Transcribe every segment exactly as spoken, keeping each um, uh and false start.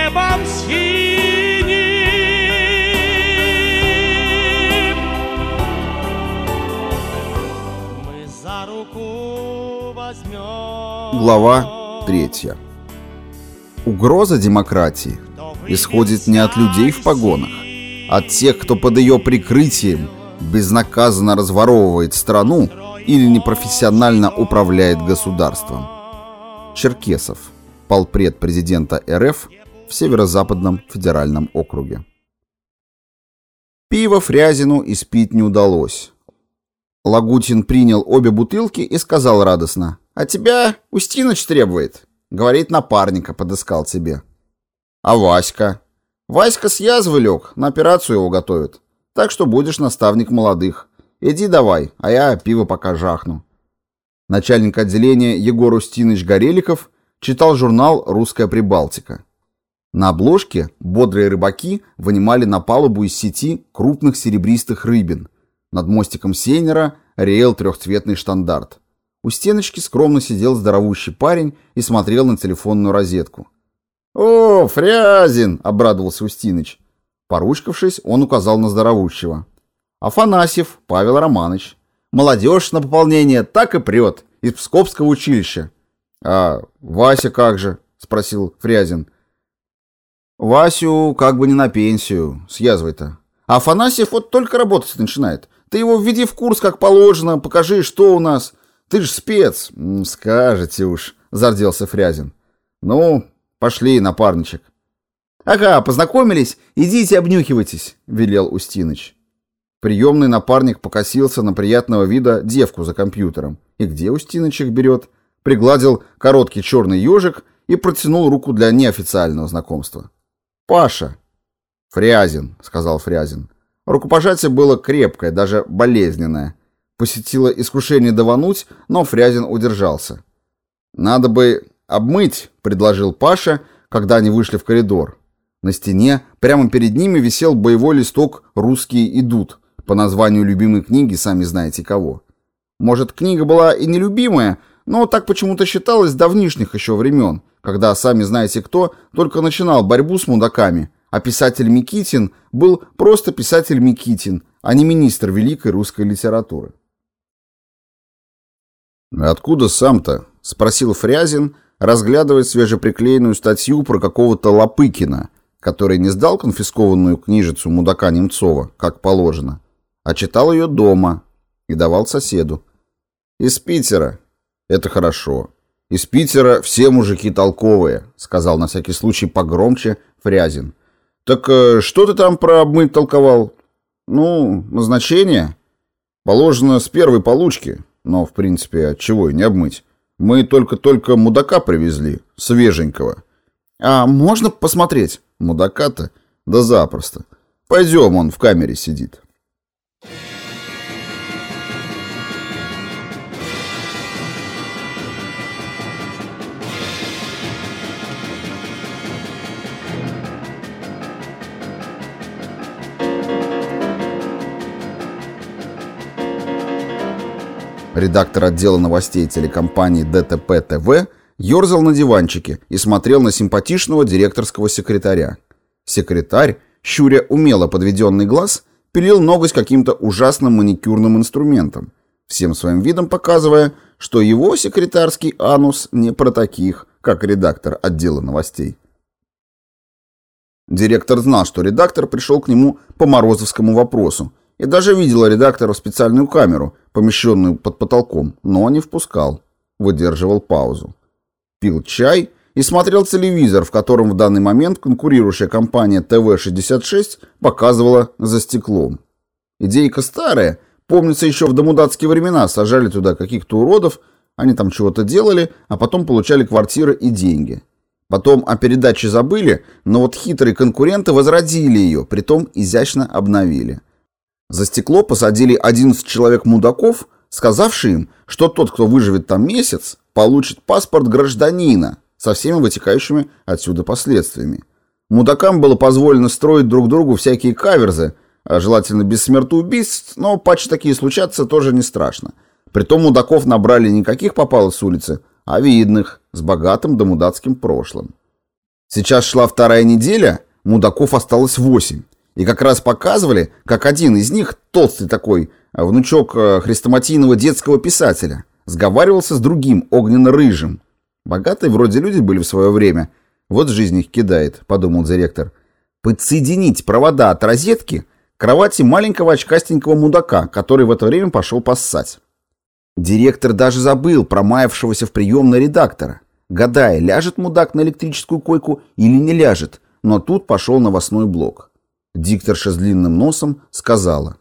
небом синим. Мы за руку возьмем. Глава третья. Угроза демократии исходит не от людей в погонах, а от тех, кто под ее прикрытием безнаказанно разворовывает страну или непрофессионально управляет государством. Черкесов, полпред президента РФ в Северо-Западном федеральном округе. Пиво Фрязину испить не удалось. Лагутин принял обе бутылки и сказал радостно: «А тебя Устиныч требует. Говорит, напарника подыскал тебе». «А Васька?» «Васька с язвы лег, на операцию его готовят. Так что будешь наставник молодых. Иди давай, а я пиво пока жахну». Начальник отделения Егор Устиныч Гореликов читал журнал «Русская Прибалтика». На обложке бодрые рыбаки вынимали на палубу из сети крупных серебристых рыбин. Над мостиком сейнера реял трехцветный штандарт. У стеночки скромно сидел здоровущий парень и смотрел на телефонную розетку. «О, Фрязин!» — обрадовался Устиныч. Поручкавшись, он указал на здоровущего. «Афанасьев Павел Романович. Молодежь на пополнение так и прет, из Псковского училища». «А Вася как же?» — спросил Фрязин. «Васю как бы не на пенсию, с язвой-то. А Афанасьев вот только работать начинает. Ты его введи в курс как положено, покажи, что у нас. Ты ж спец». «Скажете уж», — зарделся Фрязин. «Ну, пошли, напарничек». «Ага, познакомились? Идите обнюхивайтесь», — велел Устиныч. Приемный напарник покосился на приятного вида девку за компьютером. И где Устиныч их берет? Пригладил короткий черный ежик и протянул руку для неофициального знакомства. «Паша». «Фрязин», — сказал Фрязин. Рукопожатие было крепкое, даже болезненное. Посетило искушение давануть, но Фрязин удержался. «Надо бы обмыть», — предложил Паша, когда они вышли в коридор. На стене прямо перед ними висел боевой листок «Русские идут», по названию любимой книги, сами знаете кого. Может, книга была и нелюбимая, но так почему-то считалось с давнишних еще времен, когда, сами знаете кто, только начинал борьбу с мудаками, а писатель Микитин был просто писатель Микитин, а не министр великой русской литературы. «Откуда сам-то?» — спросил Фрязин, разглядывая свежеприклеенную статью про какого-то Лопыкина, который не сдал конфискованную книжицу мудака Немцова, как положено, а читал ее дома и давал соседу. «Из Питера». «Это хорошо. Из Питера все мужики толковые», — сказал на всякий случай погромче Фрязин. «Так э, что ты там про обмыть толковал?» «Ну, назначение. Положено с первой получки, но, в принципе, от чего и не обмыть. Мы только-только мудака привезли, свеженького». «А можно посмотреть?» «Мудака-то? Да запросто. Пойдем, он в камере сидит». Редактор отдела новостей телекомпании ДТП-ТВ ерзал на диванчике и смотрел на симпатичного директорского секретаря. Секретарь, щуря умело подведенный глаз, пилил ноготь каким-то ужасным маникюрным инструментом, всем своим видом показывая, что его секретарский анус не про таких, как редактор отдела новостей. Директор знал, что редактор пришел к нему по морозовскому вопросу, и даже видел редактора в специальную камеру, помещенную под потолком, но не впускал, выдерживал паузу. Пил чай и смотрел телевизор, в котором в данный момент конкурирующая компания тэ вэ шестьдесят шесть показывала «За стеклом». Идейка старая, помнится, еще в домудатские времена сажали туда каких-то уродов, они там чего-то делали, а потом получали квартиры и деньги. Потом о передаче забыли, но вот хитрые конкуренты возродили ее, притом изящно обновили. За стекло посадили одиннадцать человек-мудаков, сказавшие им, что тот, кто выживет там месяц, получит паспорт гражданина со всеми вытекающими отсюда последствиями. Мудакам было позволено строить друг другу всякие каверзы, а желательно без смертоубийств, но патчи такие случаться тоже не страшно. Притом мудаков набрали не каких попало с улицы, а видных, с богатым домудацким прошлым. Сейчас шла вторая неделя, мудаков осталось восемь. И как раз показывали, как один из них, толстый такой, внучок хрестоматийного детского писателя, сговаривался с другим, огненно-рыжим. Богатые вроде люди были в свое время. Вот жизнь их кидает, подумал директор. Подсоединить провода от розетки к кровати маленького очкастенького мудака, который в это время пошел поссать. Директор даже забыл про маявшегося в приемной редактора, гадая, ляжет мудак на электрическую койку или не ляжет, но тут пошел новостной блок. Дикторша с длинным носом сказала.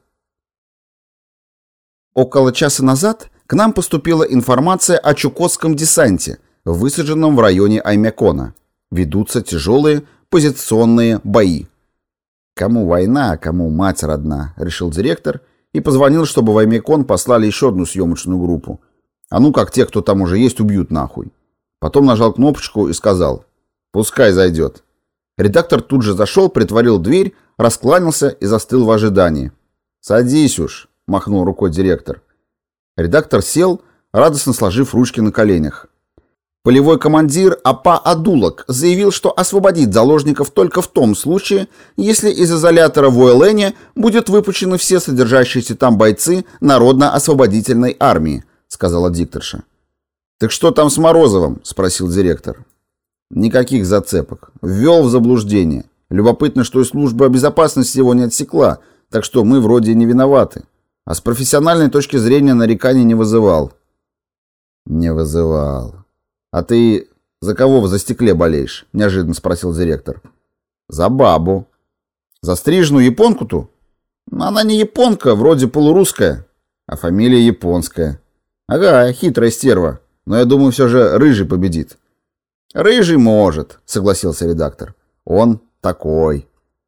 Около часа назад к нам поступила информация о чукотском десанте, высаженном в районе Аймякона. Ведутся тяжелые позиционные бои. Кому война, а кому мать родна, решил директор и позвонил, чтобы в Аймякон послали еще одну съемочную группу. А ну как те, кто там уже есть, убьют нахуй. Потом нажал кнопочку и сказал: пускай зайдет. Редактор тут же зашел, притворил дверь, раскланялся и застыл в ожидании. «Садись уж», — махнул рукой директор. Редактор сел, радостно сложив ручки на коленях. Полевой командир АПА «Адулок» заявил, что освободит заложников только в том случае, если из изолятора в Уэлене будут выпущены все содержащиеся там бойцы Народно-освободительной армии, сказала дикторша. «Так что там с Морозовым?» — спросил директор. «Никаких зацепок. Ввел в заблуждение. Любопытно, что и служба безопасности его не отсекла, так что мы вроде не виноваты. А с профессиональной точки зрения нареканий не вызывал». «Не вызывал. А ты за кого в застекле болеешь?» — неожиданно спросил директор. «За бабу». «За стрижную японку-ту?» «Она не японка, вроде полурусская, а фамилия японская». «Ага, хитрая стерва. Но я думаю, все же Рыжий победит». «Рыжий может», — согласился редактор. «Он такой».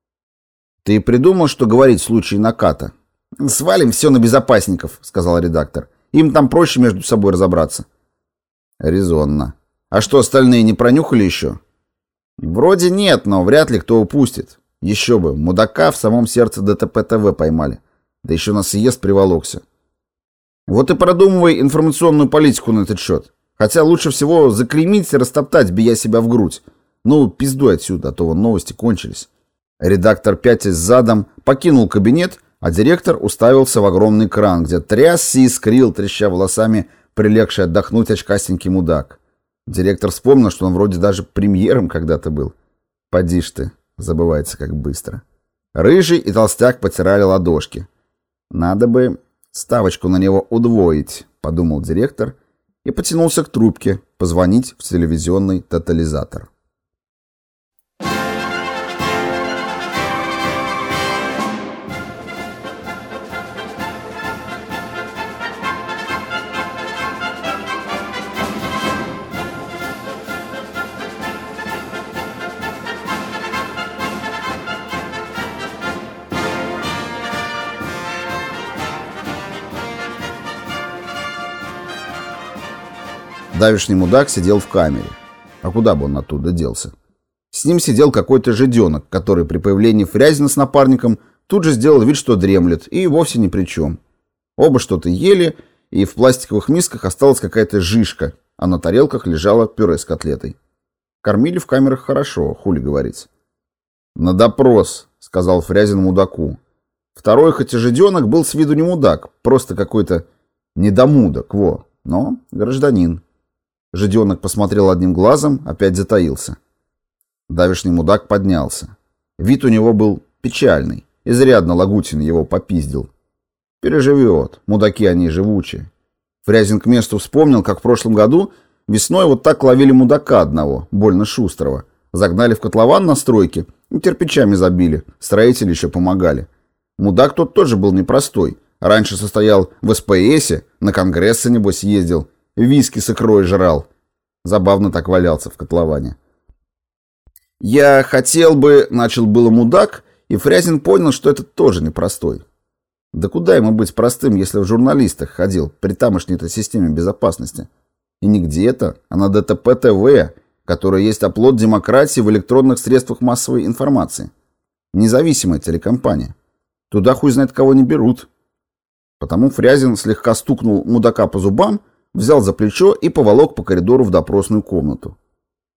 «Ты придумал, что говорить в случае наката?» «Свалим все на безопасников», — сказал редактор. «Им там проще между собой разобраться». «Резонно. А что, остальные не пронюхали еще?» «Вроде нет, но вряд ли кто упустит. Еще бы, мудака в самом сердце ДТП-ТВ поймали. Да еще на съезд приволокся. Вот и продумывай информационную политику на этот счет. Хотя лучше всего заклеймить и растоптать, бия себя в грудь. Ну, пиздуй отсюда, а то вон новости кончились». Редактор, пятясь задом, покинул кабинет, а директор уставился в огромный кран, где трясся и искрил, треща волосами, прилегший отдохнуть очкастенький мудак. Директор вспомнил, что он вроде даже премьером когда-то был. Поди ж ты, забывается как быстро. Рыжий и толстяк потирали ладошки. «Надо бы ставочку на него удвоить», — подумал директор и потянулся к трубке, позвонить в телевизионный тотализатор. Давишний мудак сидел в камере. А куда бы он оттуда делся? С ним сидел какой-то жиденок, который при появлении Фрязина с напарником тут же сделал вид, что дремлет, и вовсе ни при чем. Оба что-то ели, и в пластиковых мисках осталась какая-то жижка, а на тарелках лежало пюре с котлетой. Кормили в камерах хорошо, хули говорить. «На допрос», — сказал Фрязин мудаку. Второй, хоть и жиденок, был с виду не мудак, просто какой-то недомудок, во, но гражданин. Жиденок посмотрел одним глазом, опять затаился. Давишний мудак поднялся. Вид у него был печальный. Изрядно Лагутин его попиздил. Переживет. Мудаки они живучие. Фрязин к месту вспомнил, как в прошлом году весной вот так ловили мудака одного, больно шустрого. Загнали в котлован на стройке и кирпичами забили. Строители еще помогали. Мудак тот тоже был непростой. Раньше состоял в СПСе, на конгрессы, небось, ездил. Виски с икрой жрал. Забавно так валялся в котловане. «Я хотел бы...» — начал было мудак, и Фрязин понял, что это тоже непростой. Да куда ему быть простым, если в журналистах ходил при тамошней-то системе безопасности? И не где-то, а на ДТП-ТВ, которая есть оплот демократии в электронных средствах массовой информации. Независимая телекомпания. Туда хуй знает кого не берут. Потому Фрязин слегка стукнул мудака по зубам, взял за плечо и поволок по коридору в допросную комнату.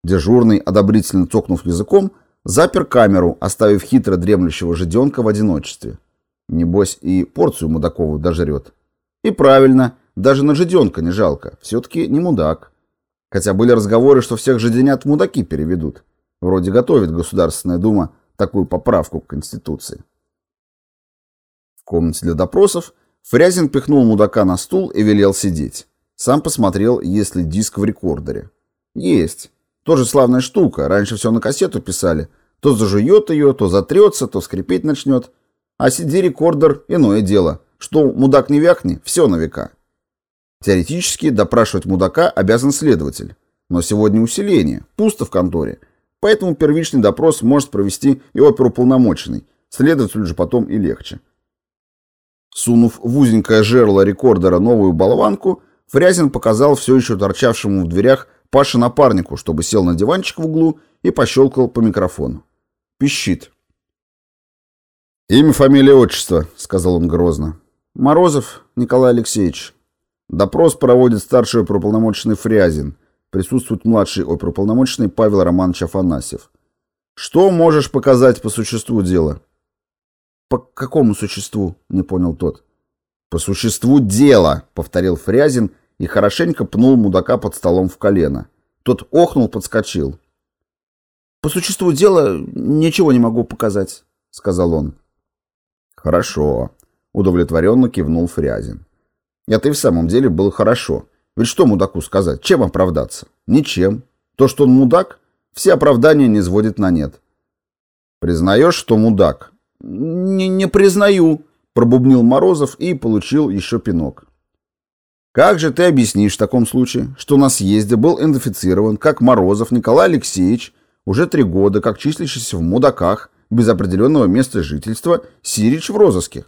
Дежурный, одобрительно цокнув языком, запер камеру, оставив хитро дремлющего жиденка в одиночестве. Небось и порцию мудаковую дожрет. И правильно, даже на жиденка не жалко, все-таки не мудак. Хотя были разговоры, что всех жиденят в мудаки переведут. Вроде готовит Государственная Дума такую поправку к Конституции. В комнате для допросов Фрязин пихнул мудака на стул и велел сидеть. Сам посмотрел, есть ли диск в рекордере. Есть. Тоже славная штука. Раньше все на кассету писали. То зажует ее, то затрется, то скрипеть начнет. А си ди-рекордер — иное дело. Что мудак не вякни, все на века. Теоретически допрашивать мудака обязан следователь. Но сегодня усиление, пусто в конторе. Поэтому первичный допрос может провести и оперуполномоченный. Следователю же потом и легче. Сунув в узенькое жерло рекордера новую болванку, Фрязин показал все еще торчавшему в дверях Паше напарнику, чтобы сел на диванчик в углу и пощелкал по микрофону. Пищит. «Имя, фамилия, отчество», — сказал он грозно. «Морозов Николай Алексеевич. Допрос проводит старший оперуполномоченный Фрязин. Присутствует младший оперуполномоченный Павел Романович Афанасьев. Что можешь показать по существу дела?» «По какому существу?» — не понял тот. «По существу дела», — повторил Фрязин и хорошенько пнул мудака под столом в колено. Тот охнул, подскочил. «По существу дела ничего не могу показать», — сказал он. «Хорошо», — удовлетворенно кивнул Фрязин. Это и в самом деле было хорошо. Ведь что мудаку сказать? Чем оправдаться? Ничем. То, что он мудак, все оправдания не сводит на нет. «Признаешь, что мудак?» «Не, не признаю», — пробубнил Морозов и получил еще пинок. «Как же ты объяснишь в таком случае, что на съезде был идентифицирован как Морозов Николай Алексеевич, уже три года как числящийся в мудаках, без определенного места жительства, Сирич в розыске?»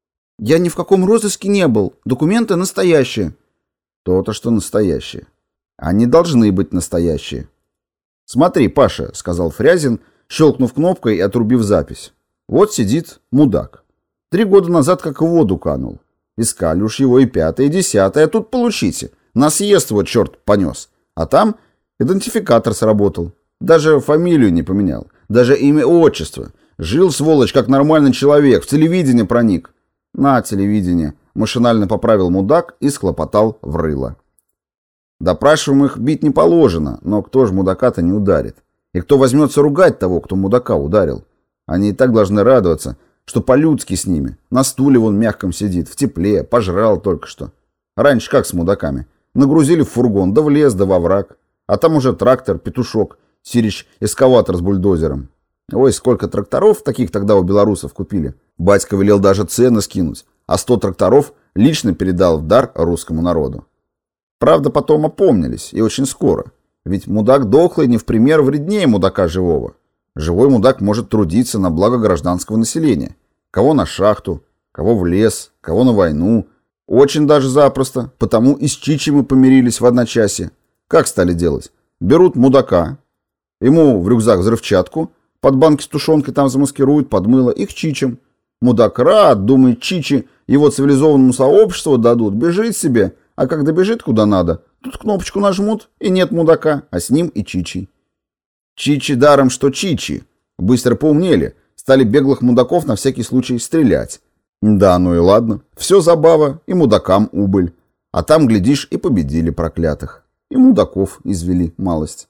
«Я ни в каком розыске не был. Документы настоящие». «То-то, что настоящие. Они должны быть настоящие». «Смотри, Паша», — сказал Фрязин, щелкнув кнопкой и отрубив запись. «Вот сидит мудак. Три года назад как в воду канул. Искали уж его и пятое, и десятое, а тут получите. На съезд вот черт понес. А там идентификатор сработал. Даже фамилию не поменял. Даже имя, отчество. Жил, сволочь, как нормальный человек. В телевидение проник». «На телевидение», — машинально поправил мудак и схлопотал в рыло. Допрашиваемых бить не положено, но кто ж мудака-то не ударит? И кто возьмется ругать того, кто мудака ударил? Они и так должны радоваться, что по-людски с ними. На стуле вон мягком сидит, в тепле, пожрал только что. Раньше как с мудаками? Нагрузили в фургон, да в лес, да во враг. А там уже трактор, петушок, Сирич эскаватор с бульдозером. Ой, сколько тракторов таких тогда у белорусов купили. Батька велел даже цены скинуть, а сто тракторов лично передал в дар русскому народу. Правда, потом опомнились, и очень скоро. Ведь мудак дохлый не в пример вреднее мудака живого. Живой мудак может трудиться на благо гражданского населения. Кого на шахту, кого в лес, кого на войну. Очень даже запросто, потому и с Чичи мы помирились в одночасье. Как стали делать? Берут мудака, ему в рюкзак взрывчатку, под банки с тушенкой там замаскируют, под мыло, и к Чичам. Мудак рад, думает, Чичи его цивилизованному сообществу дадут, бежит себе, а как добежит куда надо, тут кнопочку нажмут, и нет мудака, а с ним и Чичи. Чичи даром, что Чичи. Быстро поумнели, стали беглых мудаков на всякий случай стрелять. Да, ну и ладно, все забава, и мудакам убыль. А там, глядишь, и победили проклятых. И мудаков извели малость.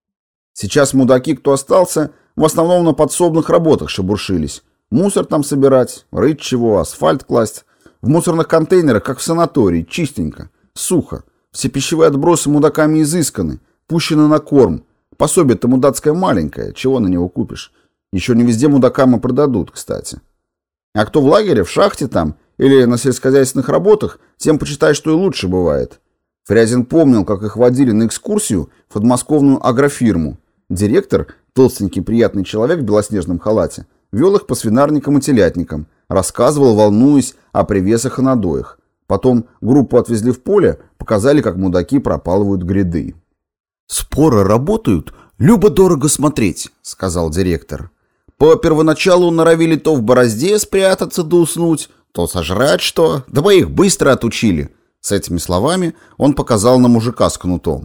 Сейчас мудаки, кто остался, в основном на подсобных работах шебуршились. Мусор там собирать, рыть чего, асфальт класть. В мусорных контейнерах, как в санатории, чистенько, сухо. Все пищевые отбросы мудаками изысканы, пущены на корм. Пособие-то мудацкое маленькое, чего на него купишь? Еще не везде мудакам и продадут, кстати. А кто в лагере, в шахте там, или на сельскохозяйственных работах, тем почитай, что и лучше бывает. Фрязин помнил, как их водили на экскурсию в подмосковную агрофирму. Директор, толстенький приятный человек в белоснежном халате, вел их по свинарникам и телятникам, рассказывал, волнуясь, о привесах и надоях. Потом группу отвезли в поле, показали, как мудаки пропалывают гряды. «Споры работают, любо-дорого смотреть», — сказал директор. «По первоначалу норовили то в борозде спрятаться да уснуть, то сожрать что, да мы их быстро отучили». С этими словами он показал на мужика с кнутом.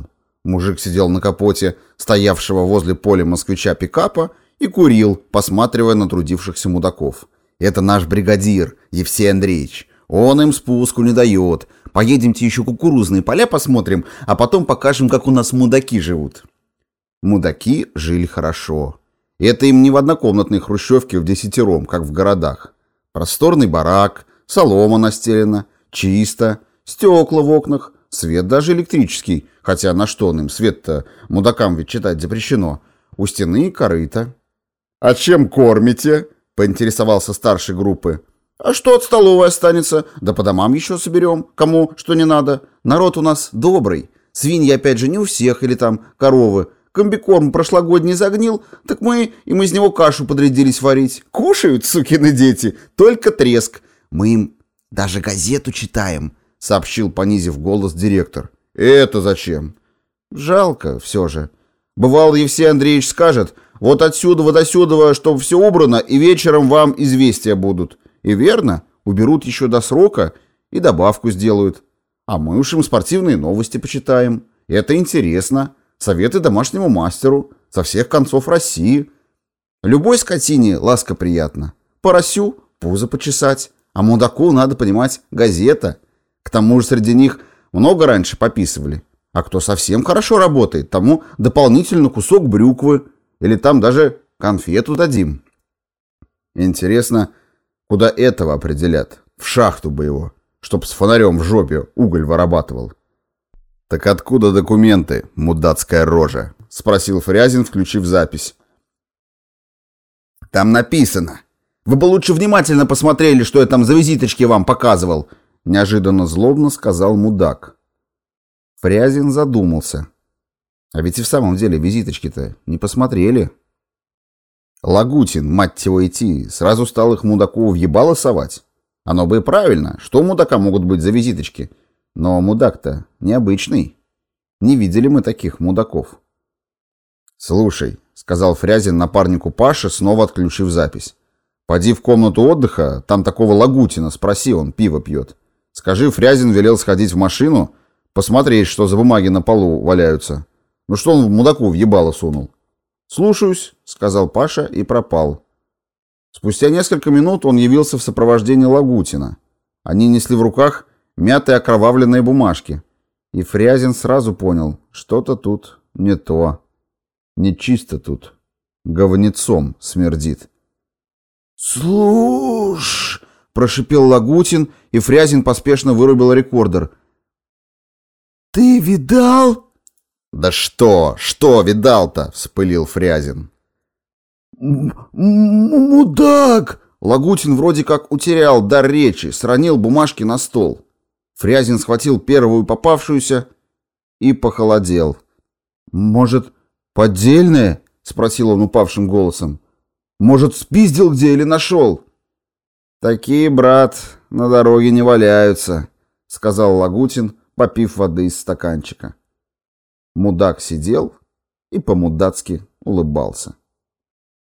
Мужик сидел на капоте стоявшего возле поля москвича пикапа и курил, посматривая на трудившихся мудаков. «Это наш бригадир, Евсей Андреевич. Он им спуску не дает. Поедемте еще кукурузные поля посмотрим, а потом покажем, как у нас мудаки живут». Мудаки жили хорошо. Это им не в однокомнатной хрущевке в десятером, как в городах. Просторный барак, солома настелена, чисто, стекла в окнах, свет даже электрический, хотя на что он им свет-то, мудакам ведь читать запрещено. У стены корыто. «А чем кормите?» — поинтересовался старший группы. «А что от столовой останется? Да по домам еще соберем, кому что не надо. Народ у нас добрый. Свиньи опять же не у всех, или там коровы. Комбикорм прошлогодний загнил, так мы им из него кашу подрядились варить. Кушают, сукины дети, только треск. Мы им даже газету читаем», — сообщил, понизив голос, директор. «Это зачем?» «Жалко все же. Бывало, Евсей Андреевич скажет: вот отсюда вот отсюда, чтобы все убрано, и вечером вам известия будут. И верно, уберут еще до срока и добавку сделают. А мы уж им спортивные новости почитаем. Это интересно. Советы домашнему мастеру со всех концов России. Любой скотине ласка приятна. Поросю пузо почесать. А мудаку, надо понимать, газета. К тому же среди них много раньше пописывали. А кто совсем хорошо работает, тому дополнительно кусок брюквы. Или там даже конфету дадим». Интересно, куда этого определят? В шахту бы его, чтоб с фонарем в жопе уголь вырабатывал. «Так откуда документы, мудацкая рожа?» — спросил Фрязин, включив запись. «Там написано. Вы бы лучше внимательно посмотрели, что я там за визиточки вам показывал», — неожиданно злобно сказал мудак. Фрязин задумался. А ведь и в самом деле визиточки-то не посмотрели. Лагутин, мать его идти, сразу стал их мудаку в ебало совать. Оно бы и правильно, что у мудака могут быть за визиточки. Но мудак-то необычный. Не видели мы таких мудаков. «Слушай», — сказал Фрязин напарнику Паше, снова отключив запись. «Поди в комнату отдыха, там такого Лагутина, спроси, он пиво пьет. Скажи, Фрязин велел сходить в машину, посмотреть, что за бумаги на полу валяются. Ну что он мудаку в ебало сунул?» «Слушаюсь», — сказал Паша и пропал. Спустя несколько минут он явился в сопровождении Лагутина. Они несли в руках мятые окровавленные бумажки. И Фрязин сразу понял, что-то тут не то. Нечисто тут. Говнецом смердит. «Слушь!» — прошипел Лагутин, и Фрязин поспешно вырубил рекордер. «Ты видал?» «Да что? Что видал-то?» — вспылил Фрязин. «Мудак!» Лагутин вроде как утерял дар речи, сронил бумажки на стол. Фрязин схватил первую попавшуюся и похолодел. «Может, поддельное?» — спросил он упавшим голосом. «Может, спиздил где или нашел?» «Такие, брат, на дороге не валяются», — сказал Лагутин, попив воды из стаканчика. Мудак сидел и по-мудацки улыбался.